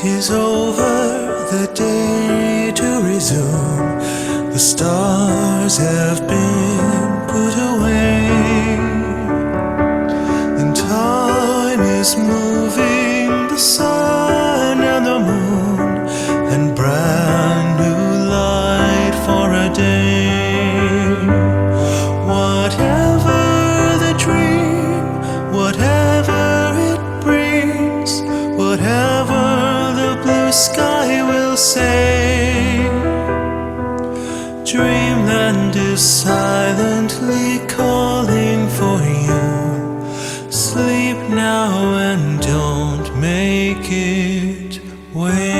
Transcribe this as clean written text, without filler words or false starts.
'Tis over, the day to resume. The stars have been put away, and time is moving the sun and the moon, and brand new light for a day. Whatever the dream, whatever it brings, whatever the blue sky will say, dreamland is silently calling for you. Sleep now and don't make it wait.